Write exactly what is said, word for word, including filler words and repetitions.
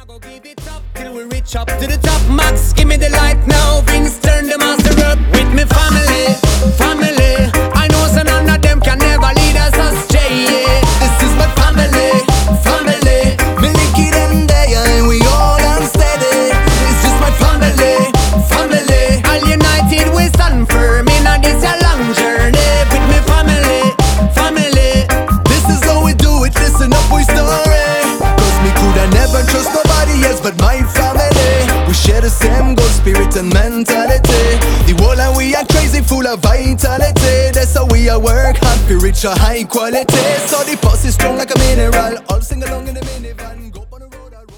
go give it up till we reach up to the top. Max, give me the light now. Vince, turn the master up with me family, family. I know so none of them can never lead us astray. Yeah. This is my family, family. Me lick it and day and we all unsteady. It's just my family, family. All united we stand firm in a this a long journey with me family, family. This is how we do it. Listen up, we story. Me coulda never trust nobody else but my family. We share the same good spirit and mentality. The whole and we are crazy, full of vitality. That's how we are work hard to reach a high quality. So the pulse is strong like a mineral. All sing along in the minivan.